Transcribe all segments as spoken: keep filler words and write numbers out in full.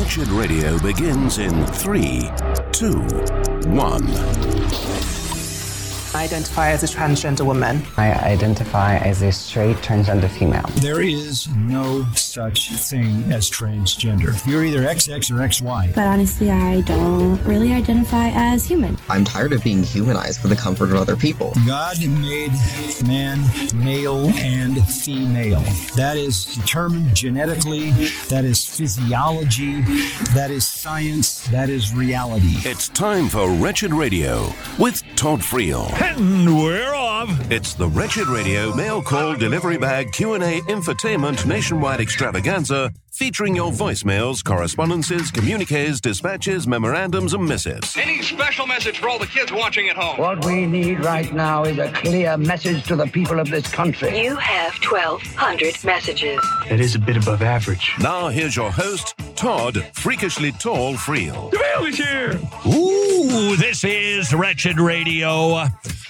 Wretched Radio begins in three, two, one. I identify as a transgender woman. I identify as a straight transgender female. There is no such thing as transgender. You're either X X or X Y. But honestly, I don't really identify as human. I'm tired of being humanized for the comfort of other people. God made man male and female. That is determined genetically. That is physiology. That is science. That is reality. It's time for Wretched Radio with Todd Friel. And we're off. It's the Wretched Radio mail call delivery bag Q and A infotainment nationwide extravaganza featuring your voicemails, correspondences, communiques, dispatches, memorandums, and missives. Any special message for all the kids watching at home? What we need right now is a clear message to the people of this country. You have twelve hundred messages. That is a bit above average. Now here's your host, Todd Freakishly Tall Friel. The mail is here. Ooh, this is Wretched Radio.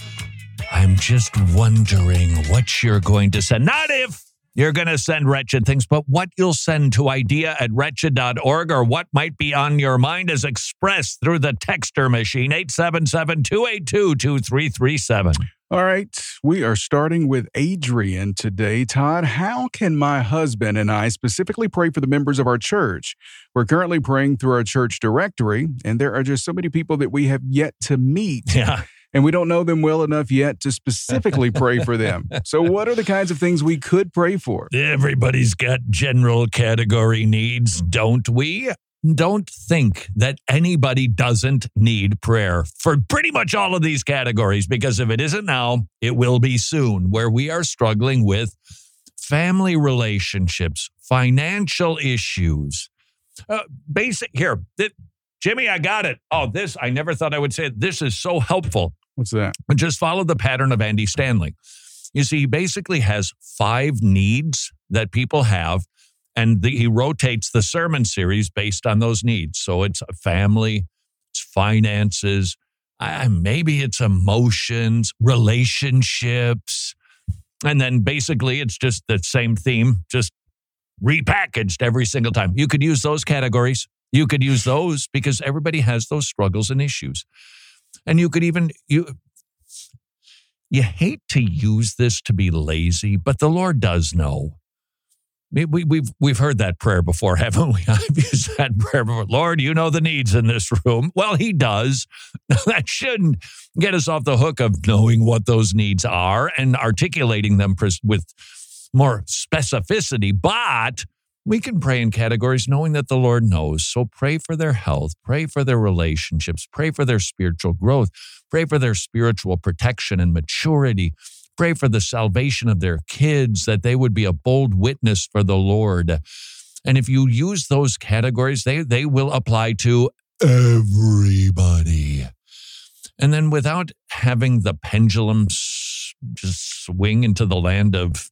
I'm just wondering what you're going to send. Not if you're going to send wretched things, but what you'll send to idea at wretched dot org or what might be on your mind is expressed through the texter machine, eight seven seven, two eight two, two three three seven. All right, we are starting with Adrian today. Todd, how can my husband and I specifically pray for the members of our church? We're currently praying through our church directory, and there are just so many people that we have yet to meet. Yeah. And we don't know them well enough yet to specifically pray for them. So what are the kinds of things we could pray for? Everybody's got general category needs, don't we? Don't think that anybody doesn't need prayer for pretty much all of these categories, because if it isn't now, it will be soon, where we are struggling with family relationships, financial issues. Uh, basic here, th- Jimmy, I got it. Oh, this, I never thought I would say it. This is so helpful. What's that? Just follow the pattern of Andy Stanley. You see, he basically has five needs that people have, and the, he rotates the sermon series based on those needs. So it's family, it's finances, uh, maybe it's emotions, relationships, and then basically it's just the same theme, just repackaged every single time. You could use those categories. You could use those because everybody has those struggles and issues. And you could even, you you hate to use this to be lazy, but the Lord does know. We, we, we've we've heard that prayer before, haven't we? I've used that prayer before. Lord, you know the needs in this room. Well, he does. That shouldn't get us off the hook of knowing what those needs are and articulating them with more specificity, but we can pray in categories knowing that the Lord knows. So pray for their health, pray for their relationships, pray for their spiritual growth, pray for their spiritual protection and maturity, pray for the salvation of their kids, that they would be a bold witness for the Lord. And if you use those categories, they, they will apply to everybody. And then without having the pendulum just swing into the land of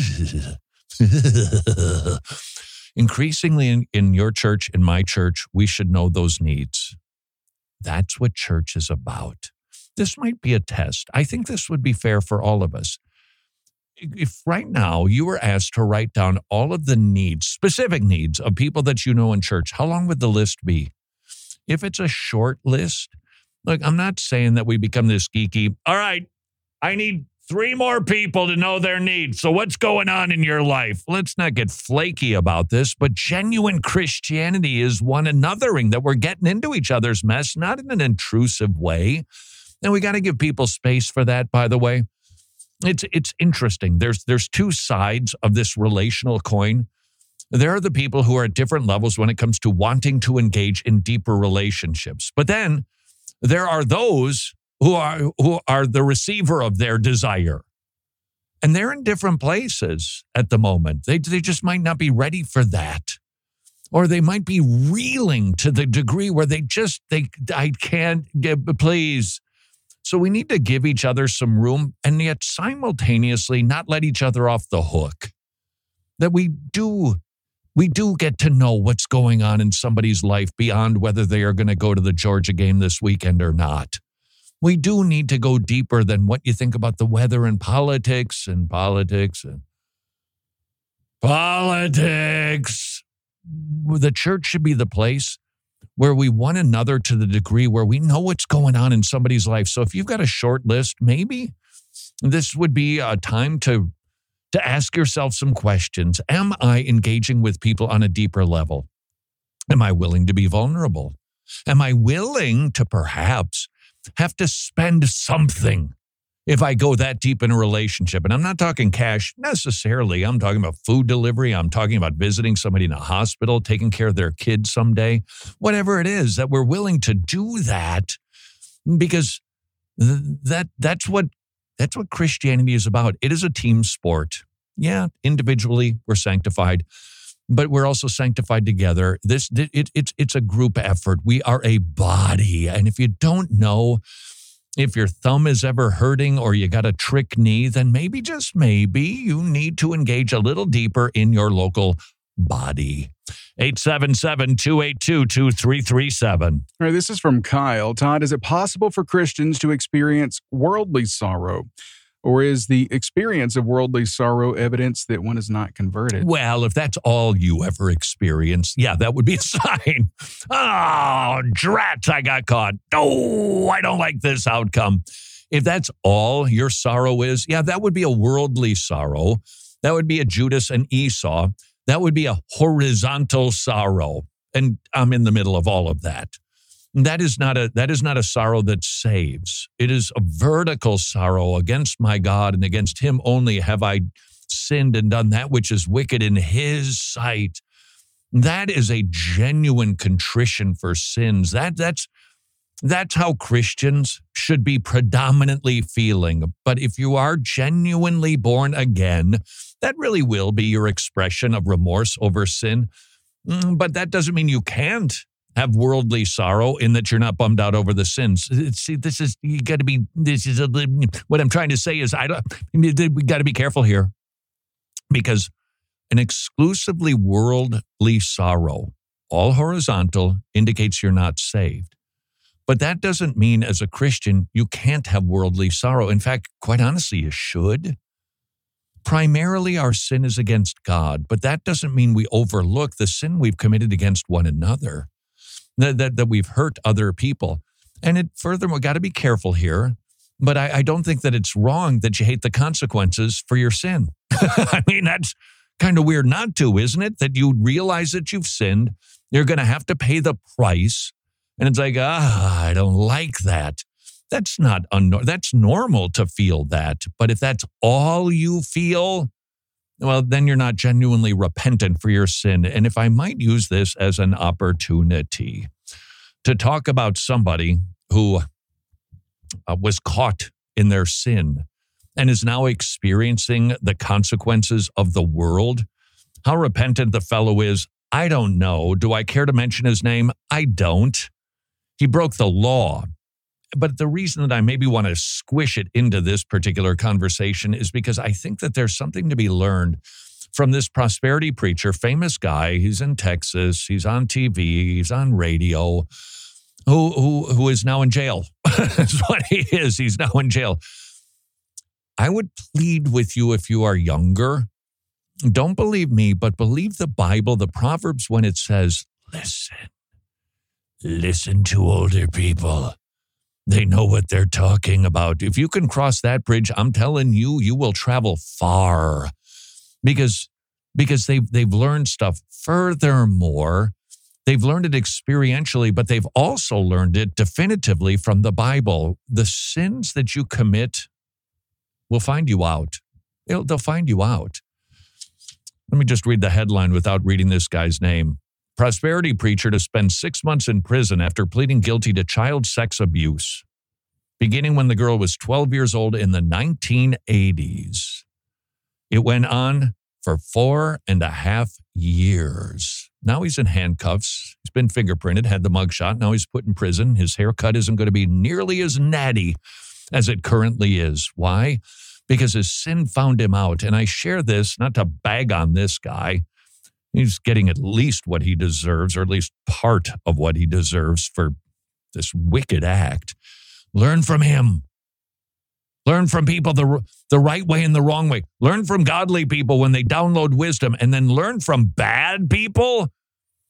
increasingly in, in your church, in my church, we should know those needs. That's what church is about. This might be a test. I think this would be fair for all of us. If right now you were asked to write down all of the needs, specific needs of people that you know in church, how long would the list be? If it's a short list, look, I'm not saying that we become this geeky. All right, I need three more people to know their needs. So what's going on in your life? Let's not get flaky about this, but genuine Christianity is one anothering, that we're getting into each other's mess, not in an intrusive way. And we got to give people space for that, by the way. It's it's interesting. There's there's two sides of this relational coin. There are the people who are at different levels when it comes to wanting to engage in deeper relationships. But then there are those who are who are the receiver of their desire. And they're in different places at the moment. They, they just might not be ready for that. Or they might be reeling to the degree where they just, they I can't, get, please. So we need to give each other some room and yet simultaneously not let each other off the hook. That we do, we do get to know what's going on in somebody's life beyond whether they are going to go to the Georgia game this weekend or not. We do need to go deeper than what you think about the weather and politics and politics and politics. the church should be the place where we one another to the degree where we know what's going on in somebody's life. So if you've got a short list, maybe this would be a time to, to ask yourself some questions. Am I engaging with people on a deeper level? Am I willing to be vulnerable? Am I willing to perhaps have to spend something if I go that deep in a relationship? And I'm not talking cash necessarily. I'm talking about food delivery. I'm talking about visiting somebody in a hospital, taking care of their kids someday, whatever it is, that we're willing to do that, because that that's what that's what Christianity is about. It is a team sport. Yeah, individually we're sanctified, but we're also sanctified together. This it, it's it's a group effort. We are a body, and if you don't know if your thumb is ever hurting or you got a trick knee, then maybe, just maybe, you need to engage a little deeper in your local body. eight seven seven, two eight two, two three three seven. All right, this is from Kyle. Todd, is it possible for Christians to experience worldly sorrow? Or is the experience of worldly sorrow evidence that one is not converted? Well, if that's all you ever experienced, yeah, that would be a sign. Oh, drat, I got caught. Oh, I don't like this outcome. If that's all your sorrow is, yeah, that would be a worldly sorrow. That would be a Judas and Esau. That would be a horizontal sorrow. And I'm in the middle of all of that. That is not a that is not a sorrow that saves. It is a vertical sorrow against my God, and against him only have I sinned and done that which is wicked in his sight. That is a genuine contrition for sins. That that's that's how Christians should be predominantly feeling. But if you are genuinely born again, that really will be your expression of remorse over sin. But that doesn't mean you can't have worldly sorrow in that you're not bummed out over the sins. See, this is, you got to be, this is, a, what I'm trying to say is, I don't, we got to be careful here, because an exclusively worldly sorrow, all horizontal, indicates you're not saved. But that doesn't mean as a Christian, you can't have worldly sorrow. In fact, quite honestly, you should. Primarily, our sin is against God, but that doesn't mean we overlook the sin we've committed against one another. That, that, that we've hurt other people. And it furthermore, got to be careful here, but I, I don't think that it's wrong that you hate the consequences for your sin. I mean, that's kind of weird not to, isn't it? That you realize that you've sinned, you're going to have to pay the price, and it's like, ah, I don't like that. That's not, un- that's normal to feel that, but if that's all you feel, well, then you're not genuinely repentant for your sin. And if I might use this as an opportunity to talk about somebody who uh, was caught in their sin and is now experiencing the consequences of the world, how repentant the fellow is, I don't know. Do I care to mention his name? I don't. He broke the law. But the reason that I maybe want to squish it into this particular conversation is because I think that there's something to be learned from this prosperity preacher, famous guy. He's in Texas. He's on T V. He's on radio. Who who who is now in jail? That's what he is. He's now in jail. I would plead with you, if you are younger, don't believe me, but believe the Bible, the Proverbs, when it says, listen, listen to older people. They know what they're talking about. If you can cross that bridge, I'm telling you, you will travel far, because, because they've, they've learned stuff. Furthermore, they've learned it experientially, but they've also learned it definitively from the Bible. The sins that you commit will find you out. They'll, they'll find you out. Let me just read the headline without reading this guy's name. Prosperity preacher to spend six months in prison after pleading guilty to child sex abuse, beginning when the girl was twelve years old in the nineteen eighties. It went on for four and a half years. Now he's in handcuffs. He's been fingerprinted, had the mugshot. Now he's put in prison. His haircut isn't going to be nearly as natty as it currently is. Why? Because his sin found him out. And I share this not to bag on this guy. He's getting at least what he deserves, or at least part of what he deserves for this wicked act. Learn from him. Learn from people the, the right way and the wrong way. Learn from godly people when they download wisdom, and then learn from bad people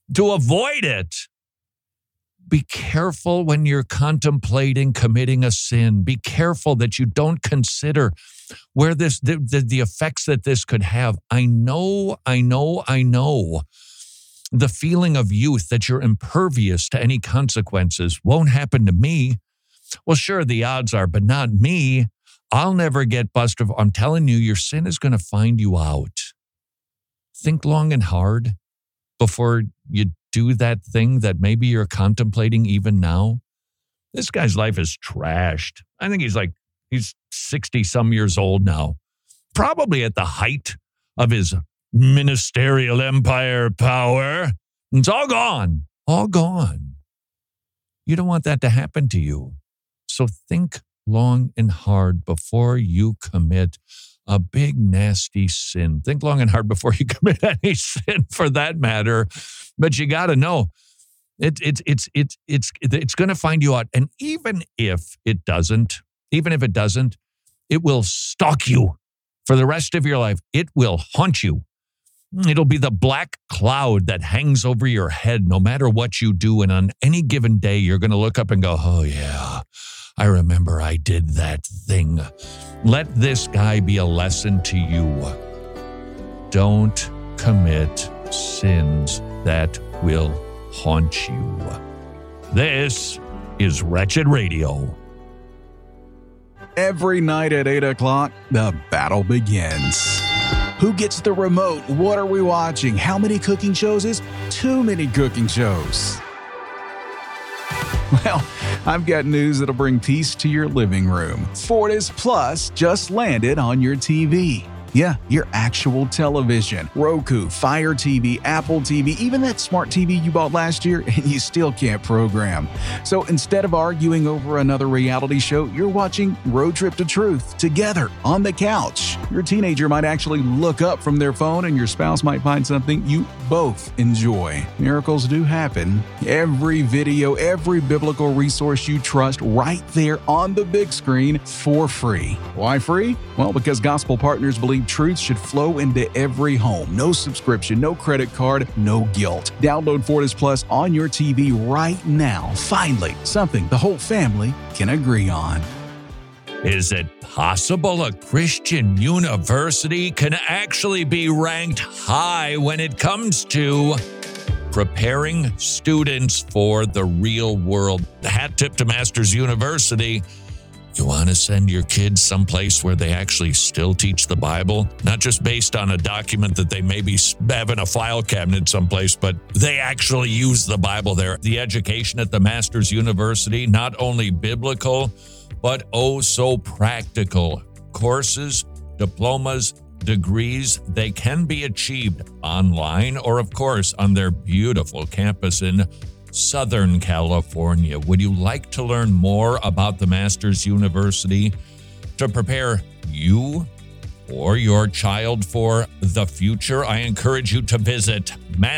to avoid it. Be careful when you're contemplating committing a sin. Be careful that you don't consider where this the, the, the effects that this could have. I know, I know, I know the feeling of youth that you're impervious to any consequences. Won't happen to me. Well, sure, the odds are, but not me. I'll never get busted. I'm telling you, your sin is going to find you out. Think long and hard before you do that thing that maybe you're contemplating even now. This guy's life is trashed. I think he's like, he's sixty some years old now, probably at the height of his ministerial empire power. It's all gone, all gone. You don't want that to happen to you. So think long and hard before you commit a big, nasty sin. Think long and hard before you commit any sin for that matter. But you got to know, it, it, it's, it's, it's, it's going to find you out. And even if it doesn't, even if it doesn't, it will stalk you for the rest of your life. It will haunt you. It'll be the black cloud that hangs over your head no matter what you do. And on any given day, you're going to look up and go, oh, yeah, I remember I did that thing. Let this guy be a lesson to you. Don't commit sins that will haunt you. This is Wretched Radio. Every night at eight o'clock, the battle begins. Who gets the remote? What are we watching? How many cooking shows is too many cooking shows? Well, I've got news that'll bring peace to your living room. Fortis Plus just landed on your T V. Yeah, your actual television. Roku, Fire T V, Apple T V, even that smart T V you bought last year and you still can't program. So instead of arguing over another reality show, you're watching Road Trip to Truth together on the couch. Your teenager might actually look up from their phone and your spouse might find something you both enjoy. Miracles do happen. Every video, every biblical resource you trust right there on the big screen for free. Why free? Well, because Gospel Partners believe truth should flow into every home. No subscription, no credit card, no guilt. Download Fortis Plus on your T V right now. Finally, something the whole family can agree on. Is it possible a Christian university can actually be ranked high when it comes to preparing students for the real world? Hat tip to Masters University. You want to send your kids someplace where they actually still teach the Bible? Not just based on a document that they maybe have in a file cabinet someplace, but they actually use the Bible there. The education at the Masters University, not only biblical, but oh so practical. Courses, diplomas, degrees, they can be achieved online or, of course, on their beautiful campus in Southern California. Would you like to learn more about the Masters University to prepare you or your child for the future? I encourage you to visit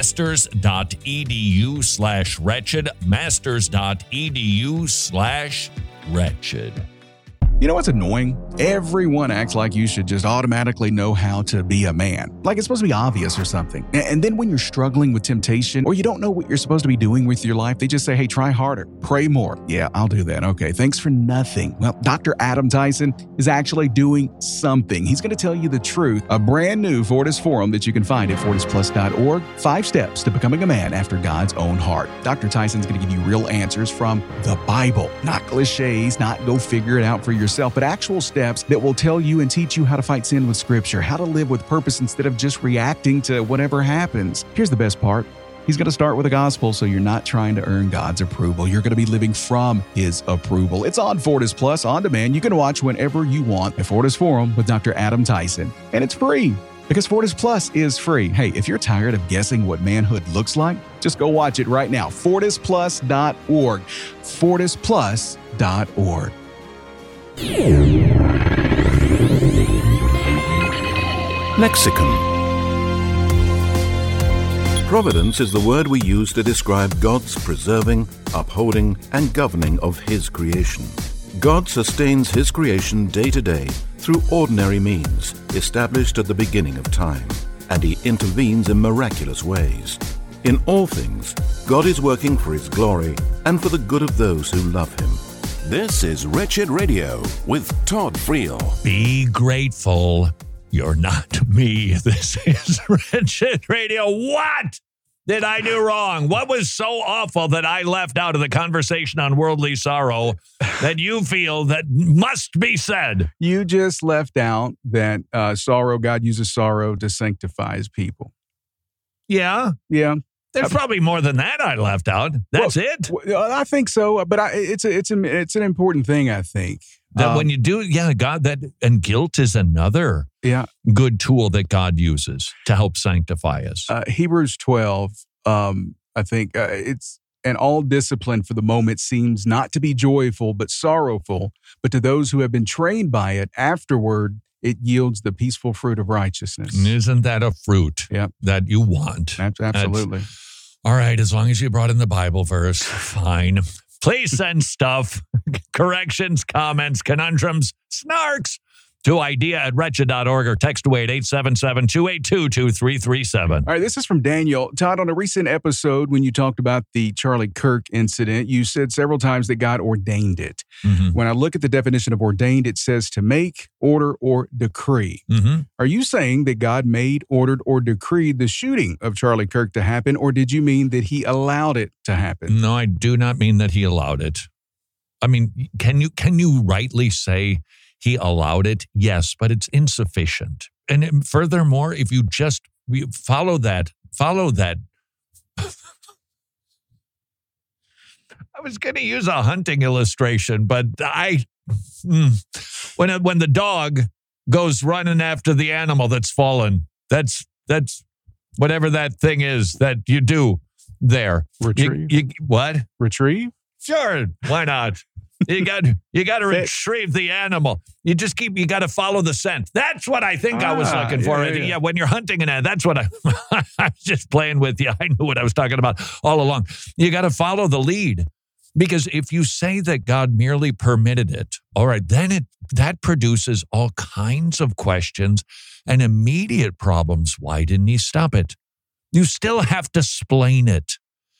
masters.edu slash wretched, masters.edu slash wretched. You know what's annoying? Everyone acts like you should just automatically know how to be a man. Like it's supposed to be obvious or something. And then when you're struggling with temptation or you don't know what you're supposed to be doing with your life, they just say, hey, try harder, pray more. Yeah, I'll do that. Okay, thanks for nothing. Well, Doctor Adam Tyson is actually doing something. He's going to tell you the truth. A brand new Fortis Forum that you can find at fortis plus dot org. Five steps to becoming a man after God's own heart. Doctor Tyson's going to give you real answers from the Bible. Not cliches, not go figure it out for yourself. Yourself, but actual steps that will tell you and teach you how to fight sin with Scripture, how to live with purpose instead of just reacting to whatever happens. Here's the best part. He's going to start with the gospel, so you're not trying to earn God's approval. You're going to be living from His approval. It's on Fortis Plus on demand. You can watch whenever you want at Fortis Forum with Doctor Adam Tyson, and it's free. Because Fortis Plus is free. Hey, if you're tired of guessing what manhood looks like, just go watch it right now. fortis plus dot org. fortis plus dot org. Lexicon. Providence is the word we use to describe God's preserving, upholding, and governing of His creation. God sustains His creation day to day through ordinary means established at the beginning of time, and He intervenes in miraculous ways. In all things, God is working for His glory and for the good of those who love Him. This is Wretched Radio with Todd Friel. Be grateful you're not me. This is Wretched Radio. What did I do wrong? What was so awful that I left out of the conversation on worldly sorrow that you feel that must be said? You just left out that uh, sorrow, God uses sorrow to sanctify His people. Yeah. Yeah. There's probably more than that I left out. That's well, it. Well, I think so, but I, it's a, it's a, it's an important thing. I think that um, when you do, yeah, God, that and guilt is another yeah good tool that God uses to help sanctify us. Uh, Hebrews twelve, um, I think uh, it's and all discipline for the moment seems not to be joyful but sorrowful, but to those who have been trained by it, afterward it yields the peaceful fruit of righteousness. Isn't that a fruit yep. that you want? Absolutely. That's, all right, as long as you brought in the Bible verse, fine. Please send stuff, corrections, comments, conundrums, snarks to idea at wretched dot org or text away at eight seven seven, two eight two, two three three seven. All right, this is from Daniel. Todd, on a recent episode when you talked about the Charlie Kirk incident, you said several times that God ordained it. Mm-hmm. When I look at the definition of ordained, it says to make, order, or decree. Mm-hmm. Are you saying that God made, ordered, or decreed the shooting of Charlie Kirk to happen, or did you mean that He allowed it to happen? No, I do not mean that He allowed it. I mean, can you can you rightly say He allowed it? Yes, but it's insufficient. And it, furthermore, if you just follow that, follow that. I was going to use a hunting illustration, but I, when it, when the dog goes running after the animal that's fallen, that's that's whatever that thing is that you do there. Retrieve. You, you, what? Retrieve? Sure. Why not? You got you got to retrieve the animal. You just keep. You got to follow the scent. That's what I think ah, I was looking for. Yeah, yeah. yeah, when you're hunting an animal, that's what I. I was just playing with you. I knew what I was talking about all along. You got to follow the lead, because if you say that God merely permitted it, all right, then it that produces all kinds of questions and immediate problems. Why didn't He stop it? You still have to explain it.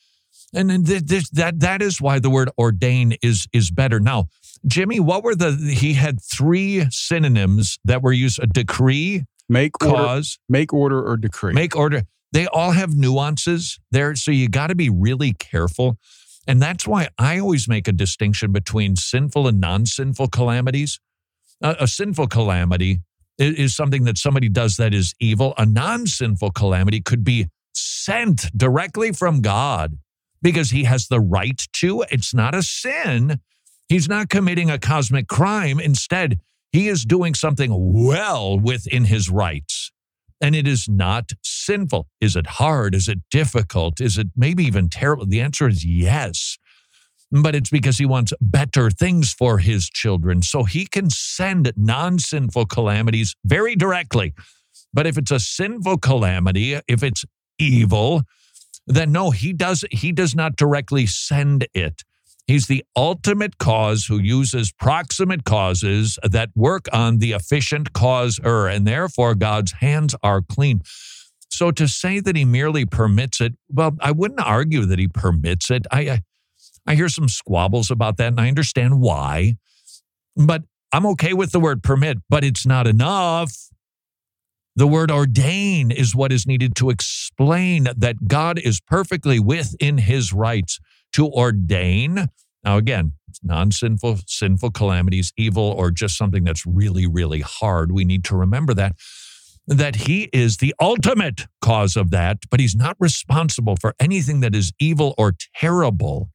And then this, that that is why the word ordain is is better. Now, Jimmy, what were the, he had three synonyms that were used, a decree, make, cause. Order, make, order, or decree. Make, order. They all have nuances there, so you got to be really careful. And that's why I always make a distinction between sinful and non-sinful calamities. A, a sinful calamity is, is something that somebody does that is evil. A non-sinful calamity could be sent directly from God, because He has the right to. It's not a sin. He's not committing a cosmic crime. Instead, He is doing something well within His rights. And it is not sinful. Is it hard? Is it difficult? Is it maybe even terrible? The answer is yes. But it's because He wants better things for His children. So He can send non-sinful calamities very directly. But if it's a sinful calamity, if it's evil, then no, he does he does not directly send it. He's the ultimate cause who uses proximate causes that work on the efficient causer, and therefore God's hands are clean. So to say that He merely permits it, well, I wouldn't argue that He permits it. I, I, I hear some squabbles about that, and I understand why. But I'm okay with the word permit, but it's not enough. The word ordain is what is needed to explain that God is perfectly within His rights to ordain. Now, again, non-sinful, sinful calamities, evil, or just something that's really, really hard. We need to remember that, that He is the ultimate cause of that, but He's not responsible for anything that is evil or terrible,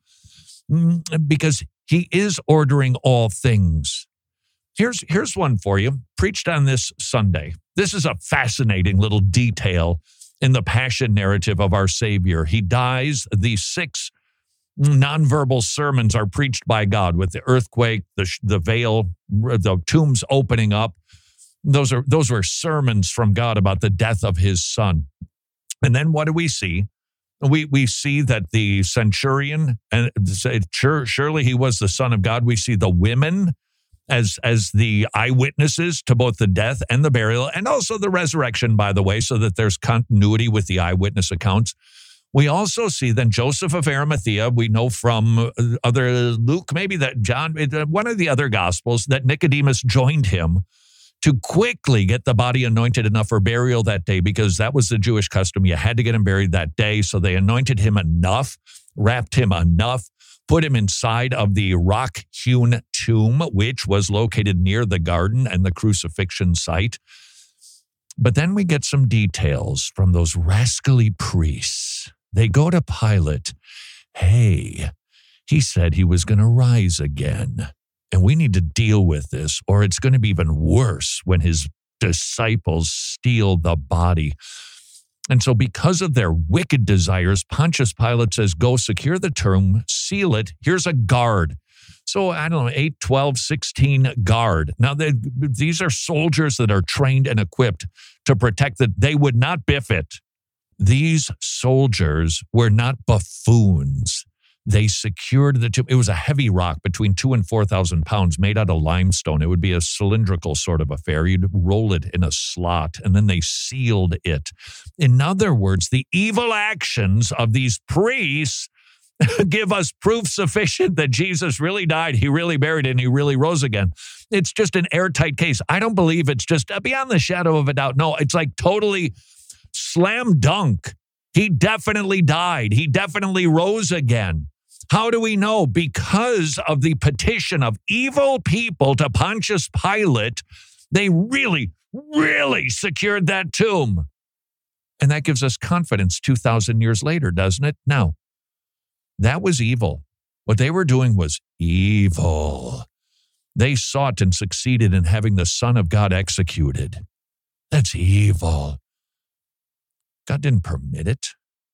because He is ordering all things. Here's, here's one for you, preached on this Sunday. This is a fascinating little detail in the passion narrative of our Savior. He dies. The six nonverbal sermons are preached by God with the earthquake, the, the veil, the tombs opening up. Those are those were sermons from God about the death of His Son. And then what do we see? We we see that the centurion, and sure, surely he was the Son of God. We see the women as as the eyewitnesses to both the death and the burial, and also the resurrection, by the way, so that there's continuity with the eyewitness accounts. We also see then Joseph of Arimathea. We know from other Luke, maybe that John, one of the other Gospels, that Nicodemus joined him to quickly get the body anointed enough for burial that day, because that was the Jewish custom. You had to get him buried that day. So they anointed him enough, wrapped him enough, put him inside of the rock-hewn tomb, which was located near the garden and the crucifixion site. But then we get some details from those rascally priests. They go to Pilate. Hey, he said he was going to rise again. And we need to deal with this, or it's going to be even worse when his disciples steal the body. And so because of their wicked desires, Pontius Pilate says, go secure the tomb, seal it. Here's a guard. So, I don't know, eight, twelve, sixteen guard. Now, they, these are soldiers that are trained and equipped to protect that. They would not biff it. These soldiers were not buffoons. They secured the tomb. It was a heavy rock, between two and four thousand pounds, made out of limestone. It would be a cylindrical sort of affair. You'd roll it in a slot, and then they sealed it. In other words, the evil actions of these priests give us proof sufficient that Jesus really died, he really buried, and he really rose again. It's just an airtight case. I don't believe it's just beyond the shadow of a doubt. No, it's like totally slam dunk. He definitely died. He definitely rose again. How do we know? Because of the petition of evil people to Pontius Pilate, they really, really secured that tomb. And that gives us confidence two thousand years later, doesn't it? Now, that was evil. What they were doing was evil. They sought and succeeded in having the Son of God executed. That's evil. God didn't permit it.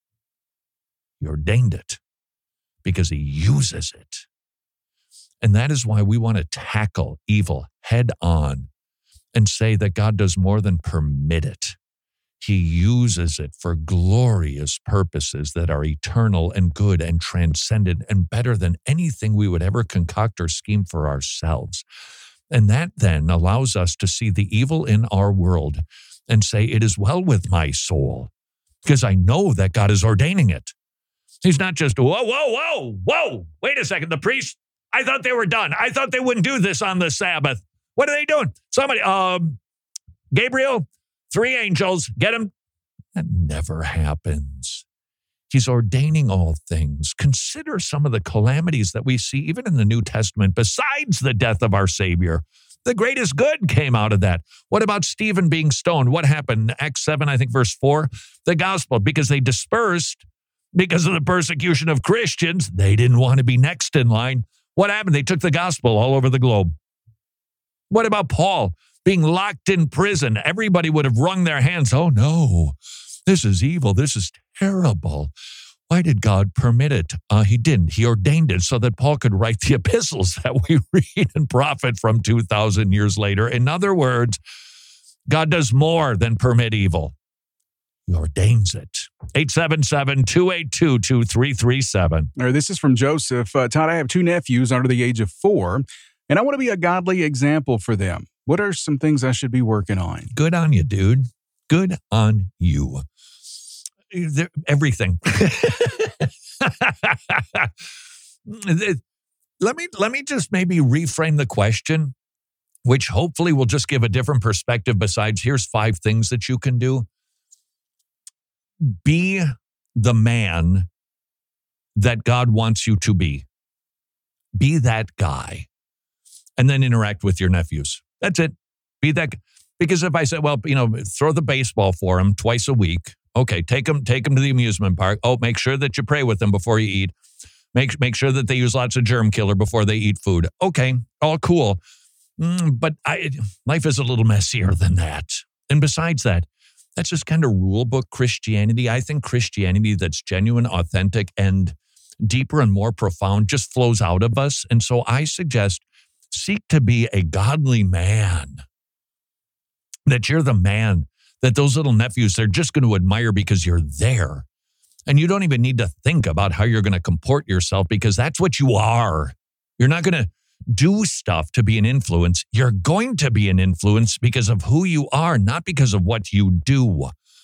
He ordained it because he uses it. And that is why we want to tackle evil head on and say that God does more than permit it. He uses it for glorious purposes that are eternal and good and transcendent and better than anything we would ever concoct or scheme for ourselves. And that then allows us to see the evil in our world and say, it is well with my soul, because I know that God is ordaining it. He's not just, whoa, whoa, whoa, whoa, wait a second, the priests, I thought they were done. I thought they wouldn't do this on the Sabbath. What are they doing? Somebody, um, Gabriel, three angels, get him. That never happens. He's ordaining all things. Consider some of the calamities that we see even in the New Testament, besides the death of our Savior. The greatest good came out of that. What about Stephen being stoned? What happened? Acts seven, I think, verse four. The gospel, because they dispersed because of the persecution of Christians. They didn't want to be next in line. What happened? They took the gospel all over the globe. What about Paul being locked in prison? Everybody would have wrung their hands. Oh, no, this is evil. This is terrible. Why did God permit it? Uh, he didn't. He ordained it so that Paul could write the epistles that we read and profit from two thousand years later. In other words, God does more than permit evil. He ordains it. eight seven seven, two eight two, two three three seven. All right, this is from Joseph. Uh, Todd, I have two nephews under the age of four, and I want to be a godly example for them. What are some things I should be working on? Good on you, dude. Good on you. Everything. let me let me just maybe reframe the question, which hopefully will just give a different perspective besides here's five things that you can do. Be the man that God wants you to be. Be that guy. And then interact with your nephews. That's it. Be that. Because if I said, well, you know, throw the baseball for him twice a week. Okay, take them, take them to the amusement park. Oh, make sure that you pray with them before you eat. Make, make sure that they use lots of germ killer before they eat food. Okay, all cool. Mm, but I, life is a little messier than that. And besides that, that's just kind of rule book Christianity. I think Christianity that's genuine, authentic, and deeper and more profound just flows out of us. And so I suggest seek to be a godly man. That you're the man that those little nephews, they're just going to admire because you're there. And you don't even need to think about how you're going to comport yourself because that's what you are. You're not going to do stuff to be an influence. You're going to be an influence because of who you are, not because of what you do.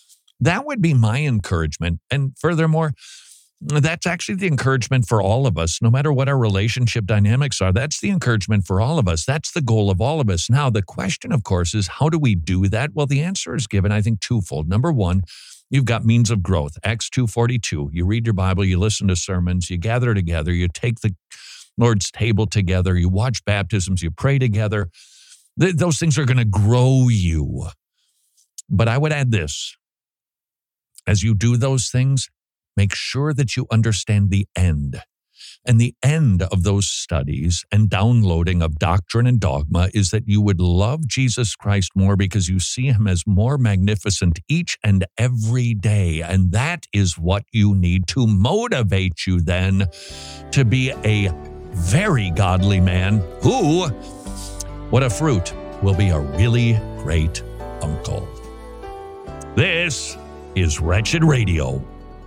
That would be my encouragement. And furthermore, that's actually the encouragement for all of us, no matter what our relationship dynamics are. That's the encouragement for all of us. That's the goal of all of us. Now, the question, of course, is how do we do that? Well, the answer is given, I think, twofold. Number one, you've got means of growth. Acts two forty-two. You read your Bible, you listen to sermons, you gather together, you take the Lord's table together, you watch baptisms, you pray together. Th- those things are going to grow you. But I would add this. As you do those things, make sure that you understand the end. And the end of those studies and downloading of doctrine and dogma is that you would love Jesus Christ more because you see him as more magnificent each and every day. And that is what you need to motivate you then to be a very godly man who, what a fruit, will be a really great uncle. This is Wretched Radio.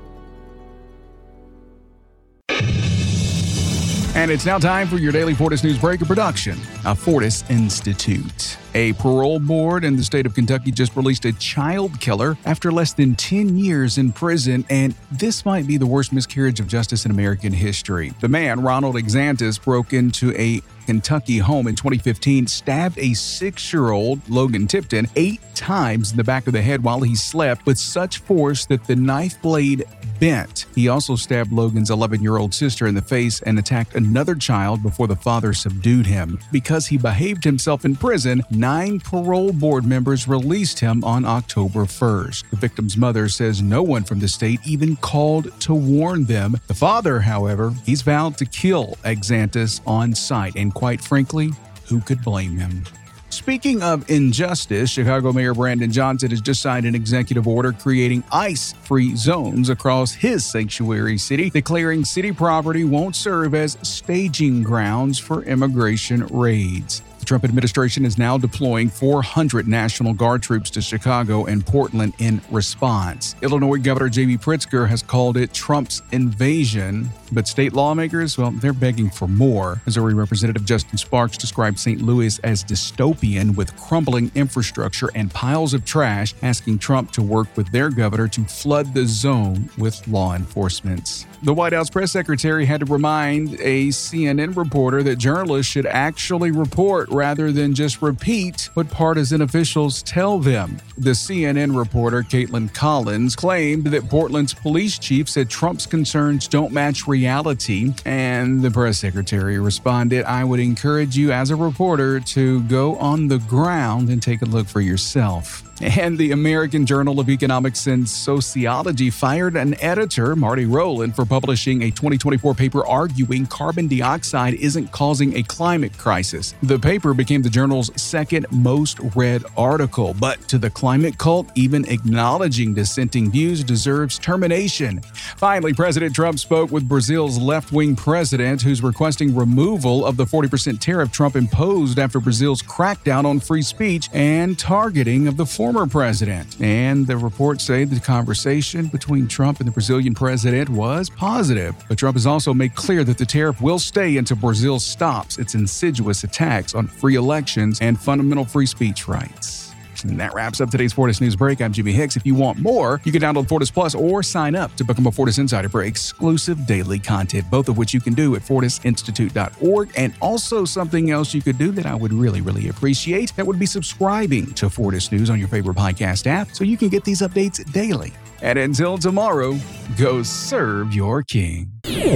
And it's now time for your daily Fortis News Break, a production of Fortis Institute. A parole board in the state of Kentucky just released a child killer after less than ten years in prison, and this might be the worst miscarriage of justice in American history. The man, Ronald Exantis, broke into a Kentucky home in twenty fifteen, stabbed a six-year-old, Logan Tipton, eight times in the back of the head while he slept with such force that the knife blade bent. He also stabbed Logan's eleven-year-old sister in the face and attacked another child before the father subdued him. Because he behaved himself in prison, nine parole board members released him on October first. The victim's mother says no one from the state even called to warn them. The father, however, he's vowed to kill Exantis on sight, and quite frankly, who could blame him? Speaking of injustice, Chicago Mayor Brandon Johnson has just signed an executive order creating ICE-free zones across his sanctuary city, declaring city property won't serve as staging grounds for immigration raids. The Trump administration is now deploying four hundred National Guard troops to Chicago and Portland in response. Illinois Governor J B Pritzker has called it Trump's invasion, but state lawmakers, well, they're begging for more. Missouri Representative Justin Sparks described Saint Louis as dystopian with crumbling infrastructure and piles of trash, asking Trump to work with their governor to flood the zone with law enforcement. The White House press secretary had to remind a C N N reporter that journalists should actually report rather than just repeat what partisan officials tell them. The C N N reporter, Caitlin Collins, claimed that Portland's police chief said Trump's concerns don't match reality, and the press secretary responded, "I would encourage you as a reporter to go on the ground and take a look for yourself." And the American Journal of Economics and Sociology fired an editor, Marty Rowland, for publishing a twenty twenty-four paper arguing carbon dioxide isn't causing a climate crisis. The paper became the journal's second most read article, but to the climate cult, even acknowledging dissenting views deserves termination. Finally, President Trump spoke with Brazil's left-wing president, who's requesting removal of the forty percent tariff Trump imposed after Brazil's crackdown on free speech and targeting of the former president. And the reports say the conversation between Trump and the Brazilian president was positive. But Trump has also made clear that the tariff will stay until Brazil stops its insidious attacks on free elections and fundamental free speech rights. And that wraps up today's Fortis News Break. I'm Jimmy Hicks. If you want more, you can download Fortis Plus or sign up to become a Fortis Insider for exclusive daily content, both of which you can do at fortis institute dot org. And also something else you could do that I would really, really appreciate, that would be subscribing to Fortis News on your favorite podcast app so you can get these updates daily. And until tomorrow, go serve your king.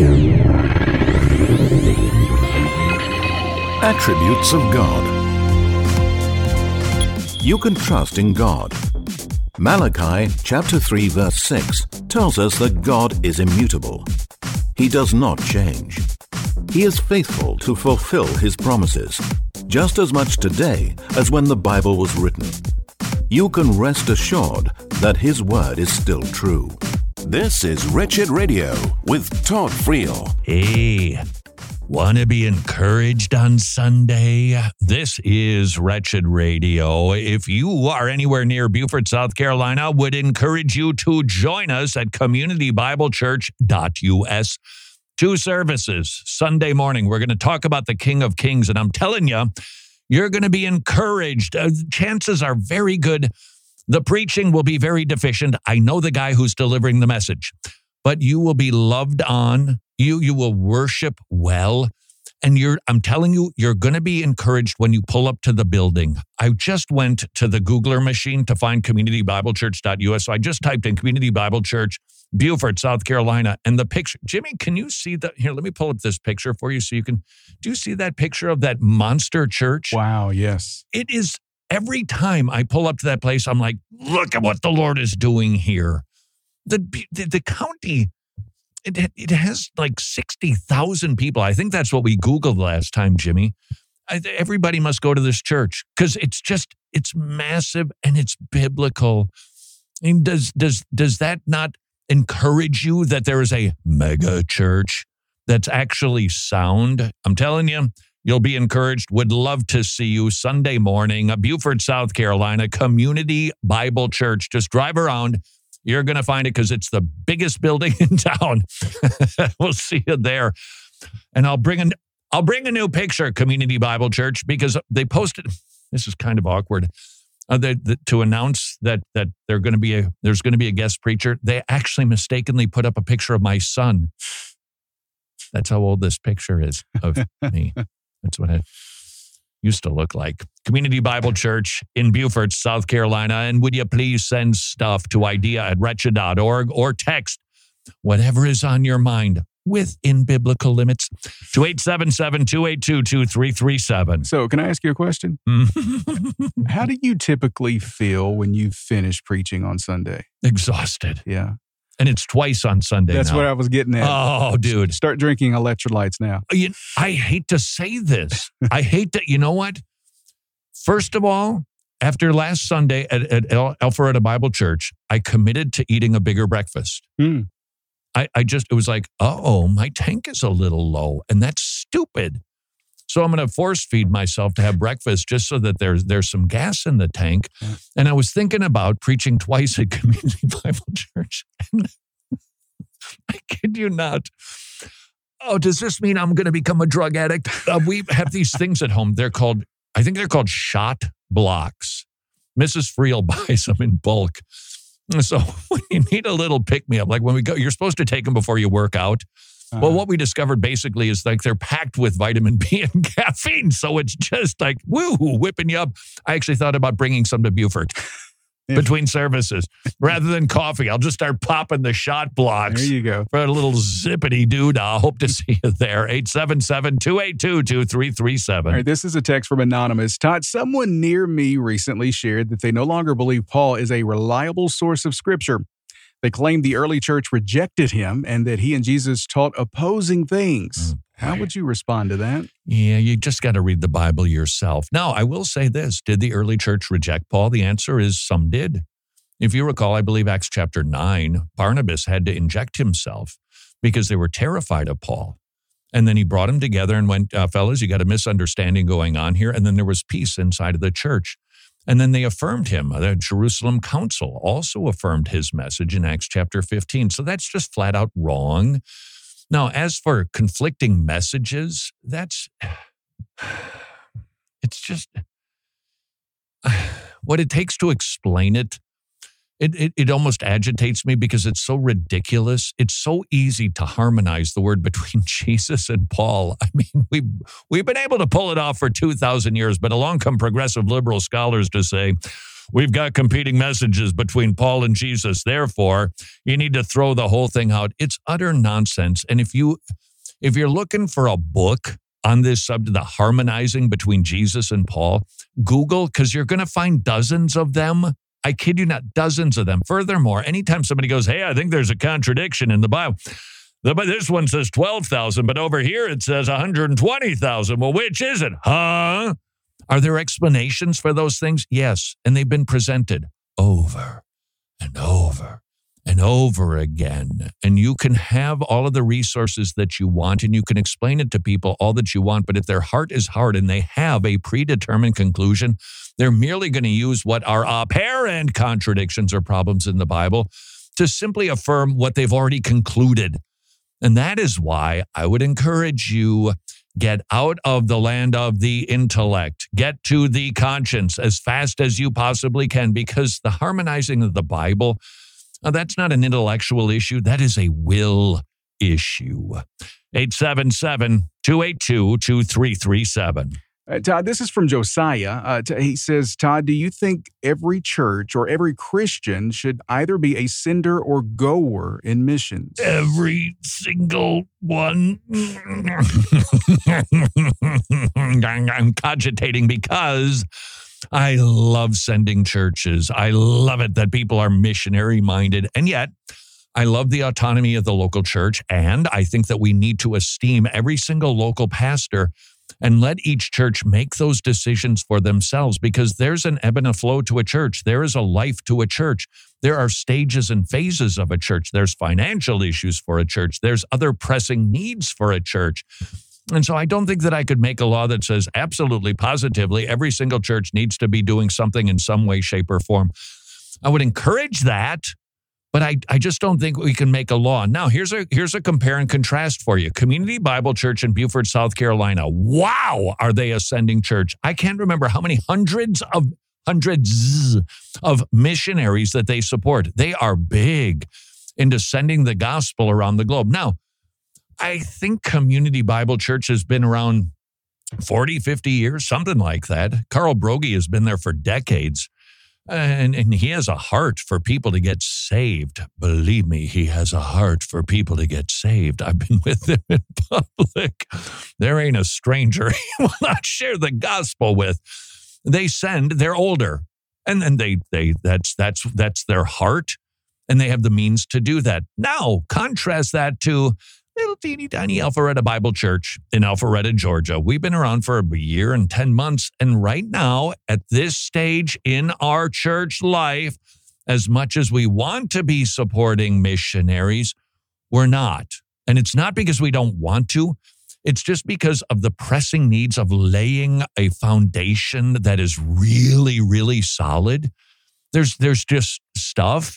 Attributes of God. You can trust in God. Malachi chapter three verse six tells us that God is immutable. He does not change. He is faithful to fulfill his promises, just as much today as when the Bible was written. You can rest assured that his word is still true. This is Wretched Radio with Todd Friel. Hey. Want to be encouraged on Sunday? This is Wretched Radio. If you are anywhere near Beaufort, South Carolina, would encourage you to join us at community bible church dot U S. Two services. Sunday morning, we're going to talk about the King of Kings, and I'm telling you, you're going to be encouraged. Uh, chances are very good The preaching will be very deficient. I know the guy who's delivering the message, but you will be loved on. You, you will worship well. And you're, I'm telling you, you're going to be encouraged when you pull up to the building. I just went to the Googler machine to find community bible church dot U S. So I just typed in Community Bible Church, Beaufort, South Carolina, and the picture. Jimmy, can you see that? Here, let me pull up this picture for you so you can. Do you see that picture of that monster church? Wow, yes. It is, every time I pull up to that place, I'm like, look at what the Lord is doing here. The, the, the county, It, it has like sixty thousand people. I think that's what we Googled last time, Jimmy. I, everybody must go to this church because it's just, it's massive and it's biblical. I mean, does, does, does that not encourage you that there is a mega church that's actually sound? I'm telling you, you'll be encouraged. Would love to see you Sunday morning, Beaufort, South Carolina, Community Bible Church. Just drive around. You're going to find it because it's the biggest building in town. We'll see you there. And I'll bring, an, I'll bring a new picture, Community Bible Church, because they posted, this is kind of awkward, uh, they, the, to announce that that they're going to be a, there's going to be a guest preacher. They actually mistakenly put up a picture of my son. That's how old this picture is of me. That's what I used to look like. Community Bible Church in Beaufort, South Carolina. And would you please send stuff to idea at wretched dot org or text whatever is on your mind within biblical limits to eight seven seven, two eight two, two three three seven. So can I ask you a question? How do you typically feel when you finish preaching on Sunday? Exhausted. Yeah. And it's twice on Sunday That's now. what I was getting at. Oh, dude. Start drinking electrolytes now. You, I hate to say this. I hate to, you know what? First of all, after last Sunday at, at El, Alpharetta Bible Church, I committed to eating a bigger breakfast. Mm. I, I just, it was like, uh-oh, my tank is a little low, and that's stupid. So I'm going to force feed myself to have breakfast just so that there's there's some gas in the tank. Yeah. And I was thinking about preaching twice at Community Bible Church. And I kid you not. Oh, does this mean I'm going to become a drug addict? Uh, we have these things at home. They're called, I think they're called shot blocks. Missus Friel buys them in bulk. So when you need a little pick-me-up, like when we go, you're supposed to take them before you work out. Uh-huh. Well, what we discovered basically is like they're packed with vitamin B and caffeine. So it's just like, woo, whipping you up. I actually thought about bringing some to Beaufort between services. Rather than coffee, I'll just start popping the shot blocks. There you go. For a little zippity dude. I hope to see you there. eight seven seven, two eight two, two three three seven. All right, this is a text from Anonymous. Todd, someone near me recently shared that they no longer believe Paul is a reliable source of scripture. They claim the early church rejected him and that he and Jesus taught opposing things. Oh, how would you respond to that? Yeah, you just got to read the Bible yourself. Now, I will say this. Did the early church reject Paul? The answer is some did. If you recall, I believe Acts chapter nine, Barnabas had to inject himself because they were terrified of Paul. And then he brought them together and went, uh, fellas, you got a misunderstanding going on here. And then there was peace inside of the church. And then they affirmed him. The Jerusalem Council also affirmed his message in Acts chapter fifteen. So that's just flat out wrong. Now, as for conflicting messages, that's, it's just, what it takes to explain it, it, it, it almost agitates me because it's so ridiculous. It's so easy to harmonize the word between Jesus and Paul. I mean, we've, we've been able to pull it off for two thousand years, but along come progressive liberal scholars to say, we've got competing messages between Paul and Jesus. Therefore, you need to throw the whole thing out. It's utter nonsense. And if you, if you're looking for a book on this subject, the harmonizing between Jesus and Paul, Google, because you're going to find dozens of them. I kid you not, dozens of them. Furthermore, anytime somebody goes, hey, I think there's a contradiction in the Bible. The, but this one says twelve thousand, but over here it says one hundred twenty thousand. Well, which is it? Huh? Are there explanations for those things? Yes. And they've been presented over and over and over again. And you can have all of the resources that you want and you can explain it to people all that you want. But if their heart is hard and they have a predetermined conclusion, they're merely going to use what are apparent contradictions or problems in the Bible to simply affirm what they've already concluded. And that is why I would encourage you Get out of the land of the intellect. Get to the conscience as fast as you possibly can, because the harmonizing of the Bible, uh, that's not an intellectual issue. That is a will issue. eight seven seven, two eight two, two three three seven. Uh, Todd, this is from Josiah. Uh, t- he says, Todd, do you think every church or every Christian should either be a sender or goer in missions? Every single one. I'm cogitating because I love sending churches. I love it that people are missionary-minded. And yet, I love the autonomy of the local church. And I think that we need to esteem every single local pastor and let each church make those decisions for themselves, because there's an ebb and a flow to a church. There is a life to a church. There are stages and phases of a church. There's financial issues for a church. There's other pressing needs for a church. And so I don't think that I could make a law that says absolutely, positively, every single church needs to be doing something in some way, shape, or form. I would encourage that, but I, I just don't think we can make a law. Now, here's a here's a compare and contrast for you. Community Bible Church in Beaufort, South Carolina. Wow, are they a sending church? I can't remember how many hundreds of hundreds of missionaries that they support. They are big into sending the gospel around the globe. Now, I think Community Bible Church has been around forty, fifty years, something like that. Carl Broggi has been there for decades. And, and he has a heart for people to get saved. Believe me, he has a heart for people to get saved. I've been with him in public. There ain't a stranger he will not share the gospel with. They send, they're older. And then they they that's that's that's their heart. And they have the means to do that. Now, contrast that to little teeny tiny Alpharetta Bible Church in Alpharetta, Georgia. We've been around for a year and ten months. And right now, at this stage in our church life, as much as we want to be supporting missionaries, we're not. And it's not because we don't want to. It's just because of the pressing needs of laying a foundation that is really, really solid. There's, there's just stuff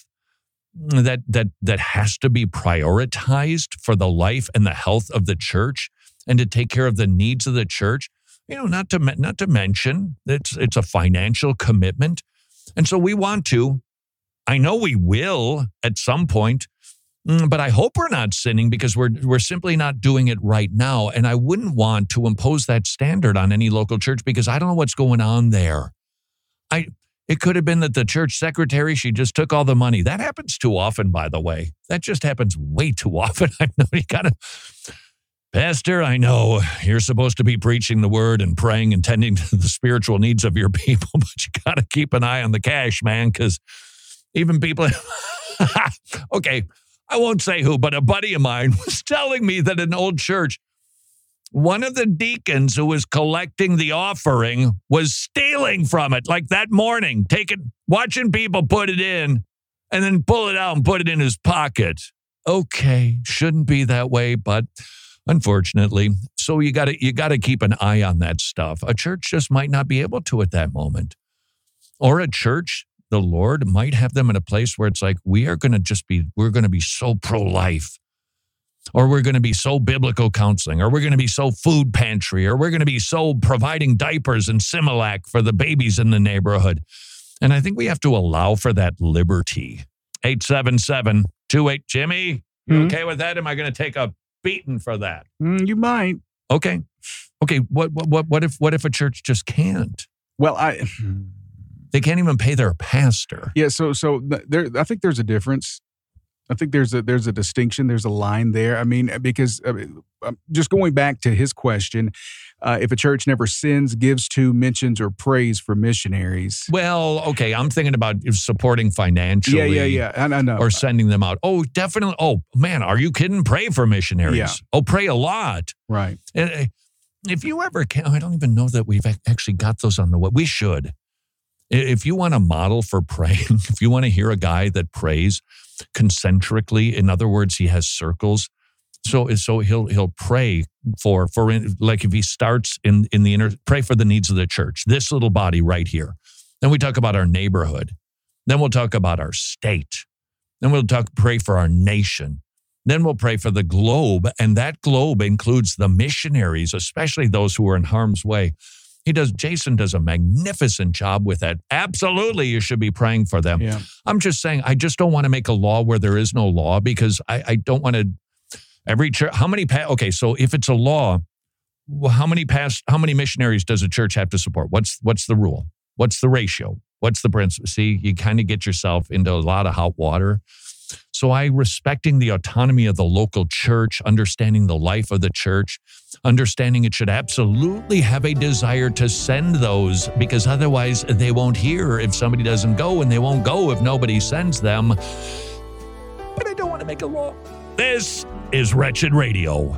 that that that has to be prioritized for the life and the health of the church and to take care of the needs of the church. You know, not to not to mention it's it's a financial commitment. And so we want to, I know we will at some point, but I hope we're not sinning because we're we're simply not doing it right now. And I wouldn't want to impose that standard on any local church because I don't know what's going on there. I It could have been that the church secretary, she just took all the money. That happens too often, by the way. That just happens way too often. I know you got to, Pastor, I know you're supposed to be preaching the word and praying and tending to the spiritual needs of your people, but you got to keep an eye on the cash, man, because even people, okay, I won't say who, but a buddy of mine was telling me that an old church, one of the deacons who was collecting the offering was stealing from it, like that morning, taking, watching people put it in and then pull it out and put it in his pocket. Okay, shouldn't be that way, but unfortunately, so you got to you got to keep an eye on that stuff. A church just might not be able to at that moment, or a church, the Lord might have them in a place where it's like we are going to just be we're going to be so pro-life. Or we're going to be so biblical counseling, or we're going to be so food pantry, or we're going to be so providing diapers and Similac for the babies in the neighborhood. And I think we have to allow for that liberty. eight seven seven, two eight, Jimmy, you mm-hmm. okay with that? Am I going to take a beating for that? Mm, you might. Okay. Okay. What, what, what, what if, what if a church just can't? Well, I, they can't even pay their pastor. Yeah. So, so there, I think there's a difference. I think there's a there's a distinction. There's a line there. I mean, because uh, just going back to his question, uh, if a church never sins, gives to, mentions, or prays for missionaries. Well, okay, I'm thinking about supporting financially. Yeah, yeah, yeah. I, I know. Or sending them out. Oh, definitely. Oh, man, are you kidding? Pray for missionaries. Yeah. Oh, pray a lot. Right. And if you ever can, I don't even know that we've actually got those on the web. We should. If you want a model for praying, if you want to hear a guy that prays concentrically, in other words, he has circles. So, so he'll he'll pray for for like if he starts in in the inner, pray for the needs of the church, this little body right here. Then we talk about our neighborhood. Then we'll talk about our state. Then we'll talk pray for our nation. Then we'll pray for the globe, and that globe includes the missionaries, especially those who are in harm's way. He does. Jason does a magnificent job with that. Absolutely, you should be praying for them. Yeah. I'm just saying, I just don't want to make a law where there is no law, because I, I don't want to. Every church, how many? Pa- okay, so if it's a law, well, how many past? How many missionaries does a church have to support? What's what's the rule? What's the ratio? What's the principle? See, you kind of get yourself into a lot of hot water. So I, respecting the autonomy of the local church, understanding the life of the church, understanding it should absolutely have a desire to send those, because otherwise they won't hear if somebody doesn't go, and they won't go if nobody sends them. But I don't want to make a law. This is Wretched Radio.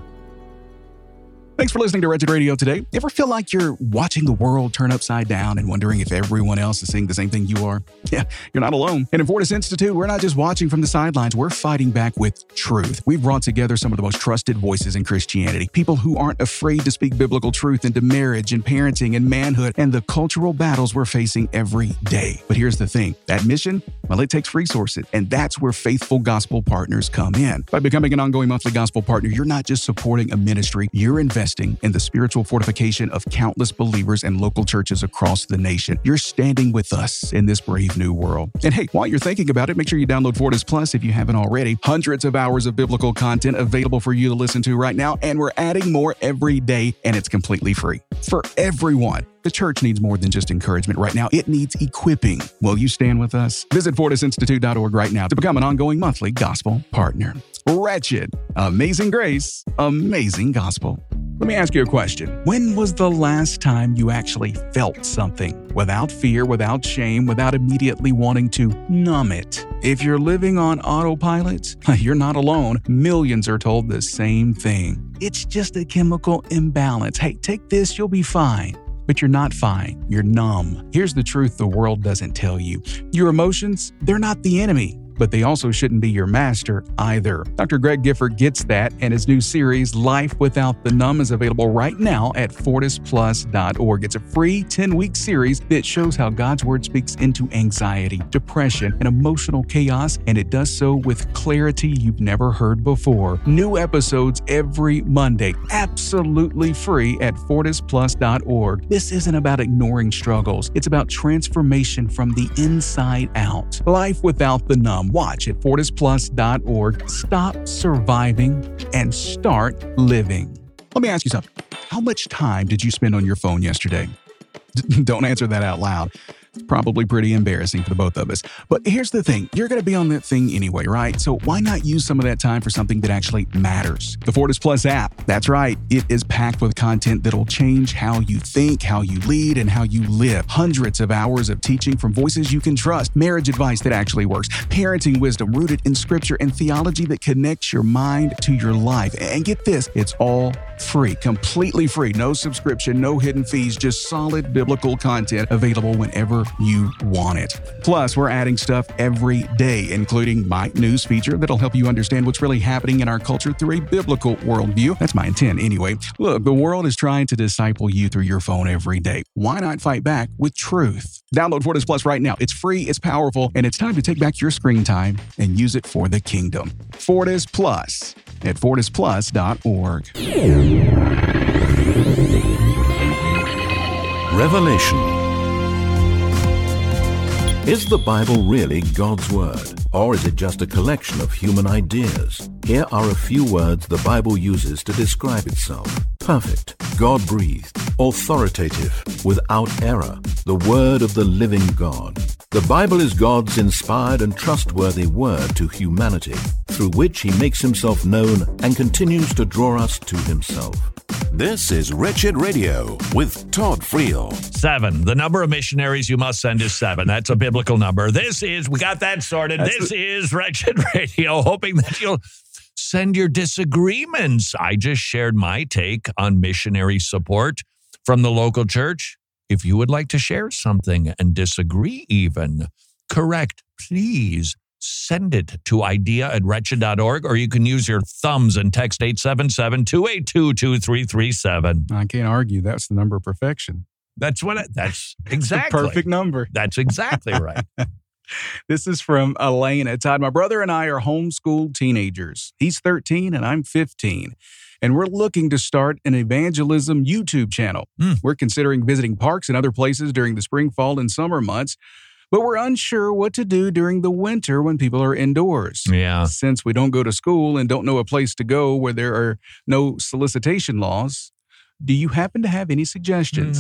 Thanks for listening to Wretched Radio today. Ever feel like you're watching the world turn upside down and wondering if everyone else is seeing the same thing you are? Yeah, you're not alone. And in Fortis Institute, we're not just watching from the sidelines, we're fighting back with truth. We've brought together some of the most trusted voices in Christianity, people who aren't afraid to speak biblical truth into marriage and parenting and manhood and the cultural battles we're facing every day. But here's the thing, that mission, well, it takes resources, and that's where faithful gospel partners come in. By becoming an ongoing monthly gospel partner, you're not just supporting a ministry, you're investing in the spiritual fortification of countless believers and local churches across the nation. You're standing with us in this brave new world. And hey, while you're thinking about it, make sure you download Fortis Plus if you haven't already. Hundreds of hours of biblical content available for you to listen to right now, and we're adding more every day, and it's completely free. For everyone. The church needs more than just encouragement right now. It needs equipping. Will you stand with us? Visit fortis institute dot org right now to become an ongoing monthly gospel partner. Wretched, amazing grace, amazing gospel. Let me ask you a question. When was the last time you actually felt something without fear, without shame, without immediately wanting to numb it? If you're living on autopilot, you're not alone. Millions are told the same thing. It's just a chemical imbalance. Hey, take this, you'll be fine. But you're not fine. You're numb. Here's the truth the world doesn't tell you. Your emotions, they're not the enemy, but they also shouldn't be your master either. Doctor Greg Gifford gets that, and his new series, Life Without the Numb, is available right now at fortis plus dot org. It's a free ten-week series that shows how God's Word speaks into anxiety, depression, and emotional chaos, and it does so with clarity you've never heard before. New episodes every Monday, absolutely free at fortis plus dot org. This isn't about ignoring struggles. It's about transformation from the inside out. Life Without the Numb. Watch at fortis plus dot org. Stop surviving and start living. Let me ask you something. How much time did you spend on your phone yesterday? D- don't answer that out loud. It's probably pretty embarrassing for the both of us. But here's the thing. You're going to be on that thing anyway, right? So why not use some of that time for something that actually matters? The Fortis Plus app. That's right. It is packed with content that'll change how you think, how you lead, and how you live. Hundreds of hours of teaching from voices you can trust, marriage advice that actually works, parenting wisdom rooted in scripture, and theology that connects your mind to your life. And get this, it's all free, completely free. No subscription, no hidden fees, just solid biblical content available whenever you want it. Plus, we're adding stuff every day, including my news feature that'll help you understand what's really happening in our culture through a biblical worldview. That's my intent anyway. Look, the world is trying to disciple you through your phone every day. Why not fight back with truth? Download Fortis Plus right now. It's free, it's powerful, and it's time to take back your screen time and use it for the kingdom. Fortis Plus at fortis plus dot org. Revelation. Is the Bible really God's Word, or is it just a collection of human ideas? Here are a few words the Bible uses to describe itself. Perfect, God-breathed, authoritative, without error, the Word of the living God. The Bible is God's inspired and trustworthy word to humanity, through which He makes Himself known and continues to draw us to Himself. This is Wretched Radio with Todd Friel. Seven. The number of missionaries you must send is seven. That's a biblical number. This is, we got that sorted. That's this the- is Wretched Radio, hoping that you'll send your disagreements. I just shared my take on missionary support from the local church. If you would like to share something and disagree even, correct, please send it to idea at wretched dot org, or you can use your thumbs and text eight seven seven, two eight two, two three three seven. I can't argue. That's the number of perfection. That's what, I, that's exactly. Perfect number. That's exactly right. This is from Elena. Todd, my brother and I are homeschooled teenagers. He's thirteen and I'm fifteen. And we're looking to start an evangelism YouTube channel. Mm. We're considering visiting parks and other places during the spring, fall, and summer months, but we're unsure what to do during the winter when people are indoors. Yeah. Since we don't go to school and don't know a place to go where there are no solicitation laws, do you happen to have any suggestions?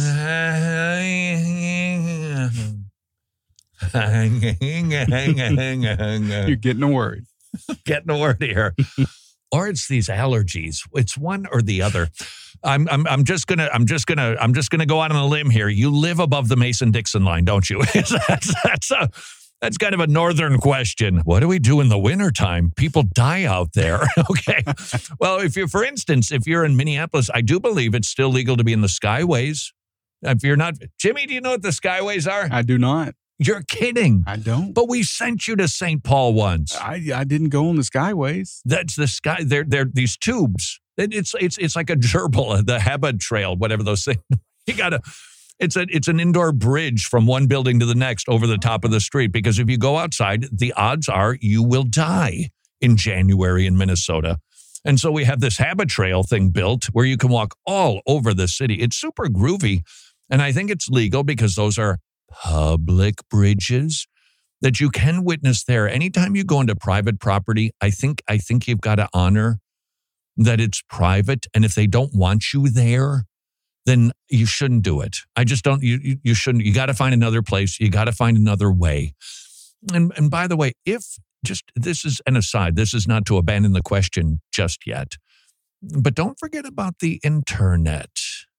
You're getting a word. Getting a word here. Or it's these allergies. It's one or the other. I'm I'm I'm just gonna I'm just gonna I'm just gonna go out on a limb here. You live above the Mason-Dixon line, don't you? that's that's a that's kind of a northern question. What do we do in the wintertime? People die out there. Okay. Well, if you're, for instance, if you're in Minneapolis, I do believe it's still legal to be in the skyways. If you're not, Jimmy, do you know what the skyways are? I do not. You're kidding. I don't. But we sent you to Saint Paul once. I I didn't go on the skyways. That's the sky. They're they're these tubes. It, it's it's it's like a gerbil, the Habad Trail, whatever those things. You gotta. It's a it's an indoor bridge from one building to the next over the top of the street. Because if you go outside, the odds are you will die in January in Minnesota. And so we have this Habad Trail thing built where you can walk all over the city. It's super groovy, and I think it's legal because those are public bridges that you can witness there. Anytime you go into private property, I think I think you've got to honor that it's private. And if they don't want you there, then you shouldn't do it. I just don't, you you, you shouldn't. You got to find another place. You got to find another way. And, and by the way, if just, this is an aside, this is not to abandon the question just yet, but don't forget about the internet.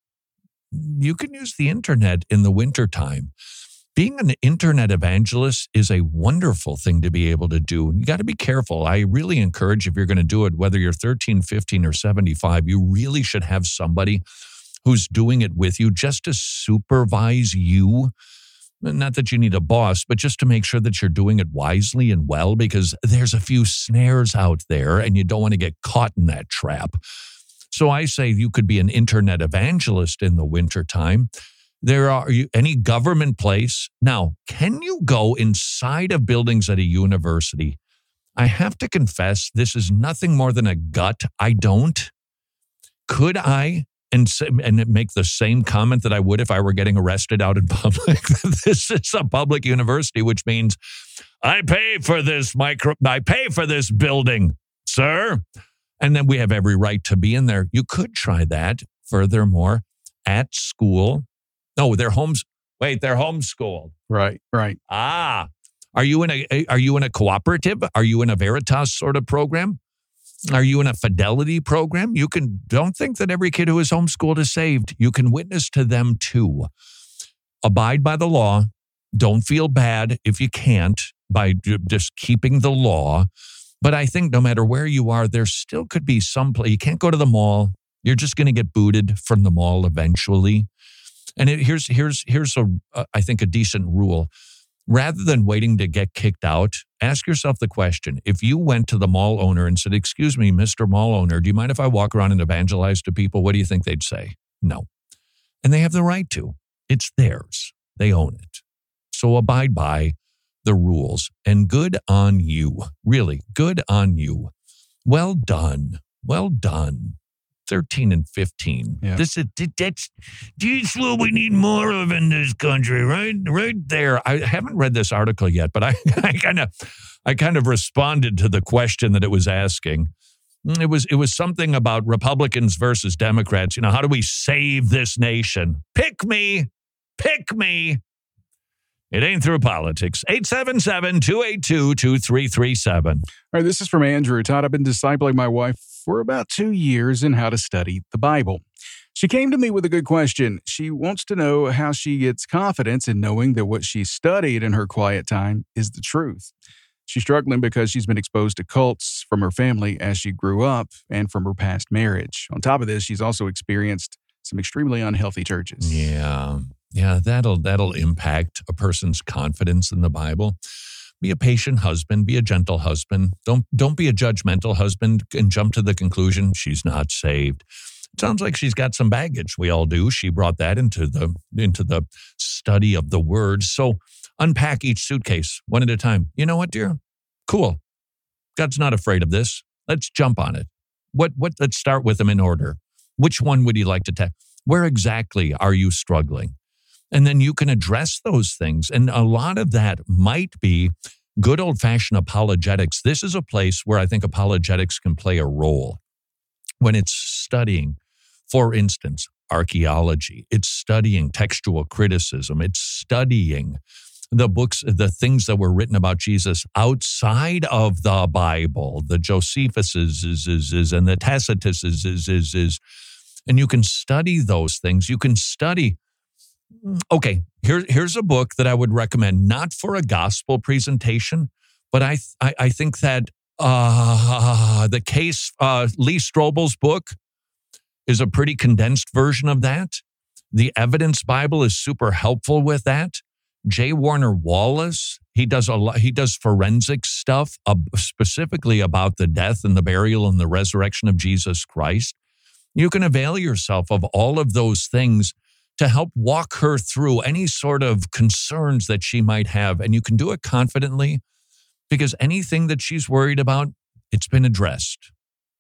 You can use the internet in the wintertime. Being an internet evangelist is a wonderful thing to be able to do. You got to be careful. I really encourage, if you're going to do it, whether you're thirteen, fifteen, or seventy-five, you really should have somebody who's doing it with you just to supervise you. Not that you need a boss, but just to make sure that you're doing it wisely and well, because there's a few snares out there and you don't want to get caught in that trap. So I say you could be an internet evangelist in the wintertime. There are any government place. Now, can you go inside of buildings at a university? I have to confess, this is nothing more than a gut. I don't. Could I and, and make the same comment that I would if I were getting arrested out in public? This is a public university, which means I pay for this micro, I pay for this building, sir. And then we have every right to be in there. You could try that. Furthermore, at school. No, they're homes. Wait, they're homeschooled. Right, right. Ah, are you in a are you in a cooperative? Are you in a Veritas sort of program? Are you in a Fidelity program? You can, don't think that every kid who is homeschooled is saved. You can witness to them too. Abide by the law. Don't feel bad if you can't by just keeping the law. But I think no matter where you are, there still could be some place. You can't go to the mall. You're just going to get booted from the mall eventually. And it, here's here's here's a uh, I think a decent rule. Rather than waiting to get kicked out, ask yourself the question: if you went to the mall owner and said, "Excuse me, Mister Mall Owner, do you mind if I walk around and evangelize to people?" What do you think they'd say? No, and they have the right to. It's theirs. They own it. So abide by the rules, and good on you. Really, good on you. Well done. Well done. thirteen and fifteen. Yeah. This is that's, that's what we need more of in this country, right? Right there. I haven't read this article yet, but I kind of I kind of responded to the question that it was asking. It was it was something about Republicans versus Democrats. You know, how do we save this nation? Pick me. Pick me. It ain't through politics. eight seven seven, two eight two, two three three seven. All right, this is from Andrew. Todd, I've been discipling my wife for about two years in how to study the Bible. She came to me with a good question. She wants to know how she gets confidence in knowing that what she studied in her quiet time is the truth. She's struggling because she's been exposed to cults from her family as she grew up and from her past marriage. On top of this, she's also experienced some extremely unhealthy churches. Yeah. Yeah, that'll that'll impact a person's confidence in the Bible. Be a patient husband, be a gentle husband. Don't don't be a judgmental husband and jump to the conclusion she's not saved. It sounds like she's got some baggage. We all do. She brought that into the into the study of the word. So Unpack each suitcase one at a time. You know what, dear? Cool. God's not afraid of this. Let's jump on it. What, what, let's start with them in order. Which one would you like to take? Where exactly are you struggling? And then you can address those things. And a lot of that might be good old-fashioned apologetics. This is a place where I think apologetics can play a role when it's studying, for instance, archaeology. It's studying textual criticism. It's studying the books, the things that were written about Jesus outside of the Bible, the Josephus's is, is, is, and the Tacitus's is, is, is. And you can study those things. You can study. Okay, here, here's a book that I would recommend, not for a gospel presentation, but I I, I think that uh, the case, uh, Lee Strobel's book is a pretty condensed version of that. The Evidence Bible is super helpful with that. J. Warner Wallace, he does a lot, he does forensic stuff uh, specifically about the death and the burial and the resurrection of Jesus Christ. You can avail yourself of all of those things to help walk her through any sort of concerns that she might have. And you can do it confidently because anything that she's worried about, it's been addressed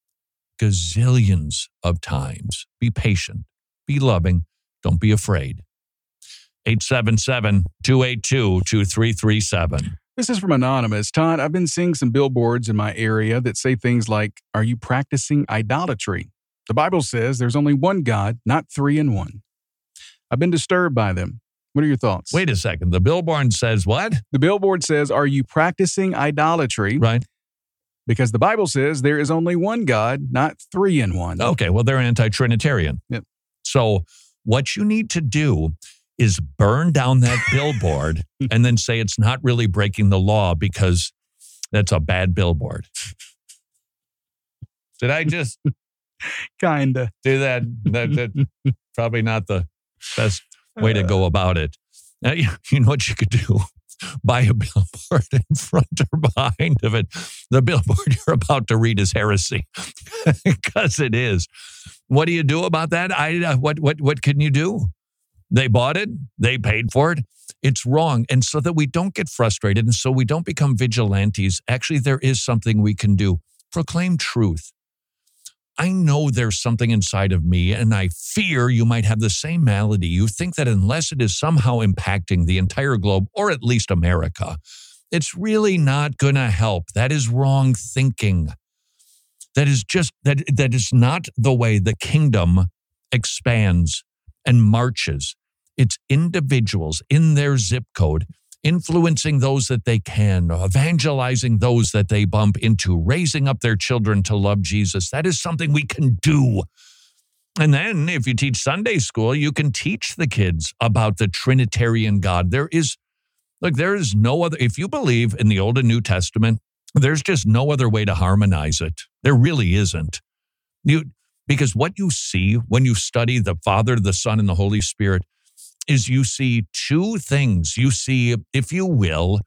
gazillions of times. Be patient, be loving, don't be afraid. eight seven seven, two eight two, two three three seven. This is from Anonymous. Todd, I've been seeing some billboards in my area that say things like, are you practicing idolatry? The Bible says there's only one God, not three in one. I've been disturbed by them. What are your thoughts? Wait a second. The billboard says what? The billboard says, are you practicing idolatry? Right. Because the Bible says there is only one God, not three in one. Okay, well, they're anti-Trinitarian. Yep. So what you need to do is burn down that billboard and then say it's not really breaking the law because that's a bad billboard. Did I just kinda do that? That, that probably not the best way to go about it. Now, you, you know what you could do? Buy a billboard in front or behind of it. The billboard you're about to read is heresy, because it is. What do you do about that? I uh, what what what can you do? They bought it. They paid for it. It's wrong. And so that we don't get frustrated and so we don't become vigilantes, actually, there is something we can do. Proclaim truth. I know there's something inside of me, and I fear you might have the same malady. You think that unless it is somehow impacting the entire globe, or at least America, it's really not going to help. That is wrong thinking. That is just, that that is not the way the kingdom expands and marches. It's individuals in their zip code, influencing those that they can, evangelizing those that they bump into, raising up their children to love Jesus. That is something we can do. And then if you teach Sunday school, you can teach the kids about the Trinitarian God. There is, look, there is no other, if you believe in the Old and New Testament, there's just no other way to harmonize it. There really isn't. You, because what you see when you study the Father, the Son, and the Holy Spirit is you see two things. You see, if you will,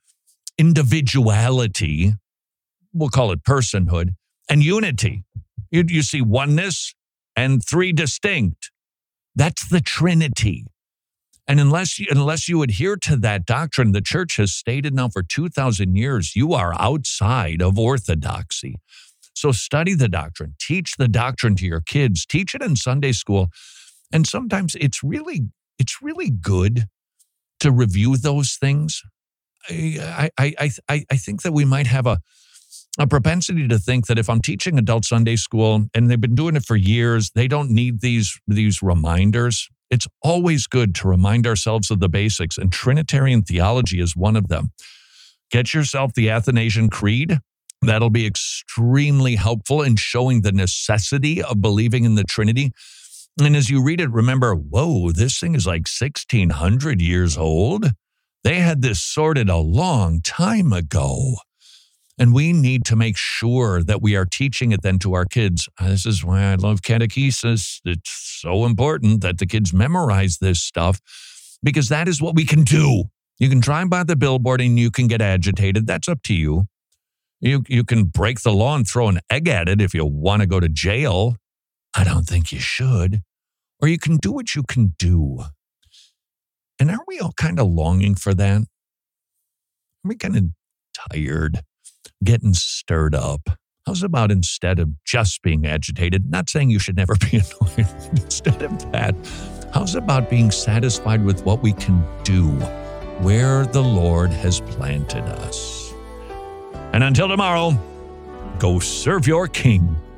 individuality, we'll call it personhood, and unity. You, you see oneness and three distinct. That's the Trinity. And unless you, unless you adhere to that doctrine, the church has stated now for two thousand years, you are outside of orthodoxy. So study the doctrine, teach the doctrine to your kids, teach it in Sunday school. And sometimes it's really It's really good to review those things. I, I, I, I, I think that we might have a, a propensity to think that if I'm teaching adult Sunday school and they've been doing it for years, they don't need these, these reminders. It's always good to remind ourselves of the basics, and Trinitarian theology is one of them. Get yourself the Athanasian Creed. That'll be extremely helpful in showing the necessity of believing in the Trinity. And as you read it, remember, whoa, this thing is like sixteen hundred years old. They had this sorted a long time ago. And we need to make sure that we are teaching it then to our kids. This is why I love catechesis. It's so important that the kids memorize this stuff, because that is what we can do. You can drive by the billboard and you can get agitated. That's up to you. You, you can break the law and throw an egg at it if you want to go to jail. I don't think you should. Or you can do what you can do. And aren't we all kind of longing for that? we kind of tired, getting stirred up? How's about instead of just being agitated, not saying you should never be annoyed, instead of that, how's about being satisfied with what we can do, where the Lord has planted us? And until tomorrow, go serve your King.